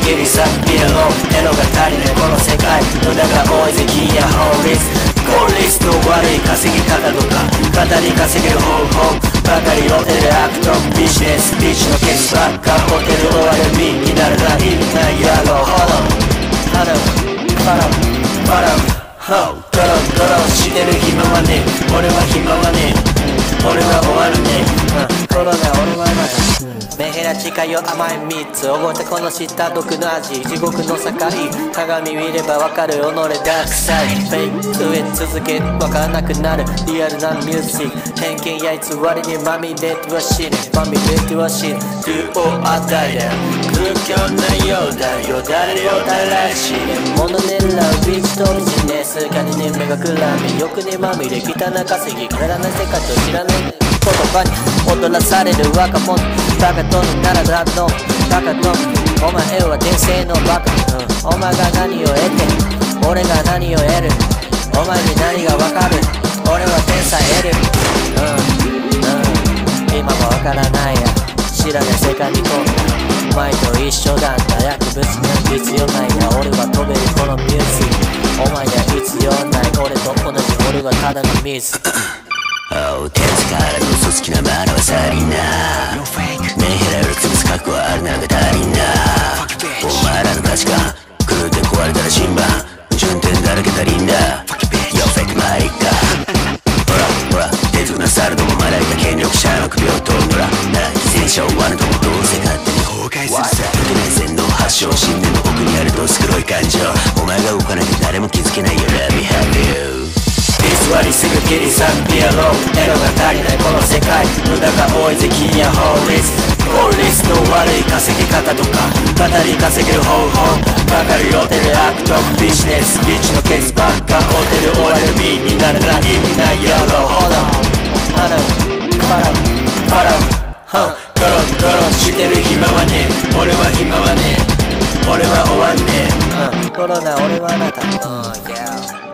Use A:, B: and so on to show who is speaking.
A: きりさピアノエロが足りないこの世界無駄が多いぜ金や法律効率の悪い稼ぎ方とか語り稼げる方法ばかりをテレアクトビジネスビッチのケースばっかホテル終わる身になるな意味ない野郎ホロハローバラバラホーゴロゴロしてる暇はね俺は暇はね俺は終わるねコロナ俺はないメンヘラ近いよ甘い蜜覚えたこの知った毒の味地獄の境鏡見ればわかる己ダークサイドフェイク増え続けわからなくなるリアルなミュージック偏見や偽りにまみれては死ぬまみれては死ぬ Do or die だ空虚なようだよだれよだらしい物狙うビーチとビジネス金に目がくらみ欲にまみれ汚稼ぎくだらない世界と知らない言葉に踊らされる若者バカ殿ならラブのバカ殿お前は伝説のバカ、お前が何を得て俺が何を得るお前に何がわかる俺は天才得る今もわからないや知らない世界に飛んだお前と一緒だった薬物なんて必要ないや俺は飛べるこのミュージックお前には必要ない俺と同じ俺はただのミス
B: Oh 天使からの嘘つきなマナはさりなメンヘラより潰す覚悟はあるなんか足りんなお前らの価値観狂って壊れたら新版順天だらけ足りんだ Yo fake マリカほら出てくなさるのもまだいた権力者の首を取るのらなら犠牲者を罠ともどうせ勝手に崩壊するさ内戦の発祥信念の奥にあるどす黒い感情お前が動かなきゃ誰も気づけないよ Let me have you
A: 偽りすぐ切り裂くピアノエロが足りないこの世界無駄が多い税金や法律効率の悪い稼ぎ方とか語り稼げる方法ばかりをテレアクトビジネスビッチのケースばっかホテル終わる身になるな意味ない野郎ほらハローバラバラゴロゴロしてる暇はね俺は暇はね俺は終わんねコロナ俺はあなた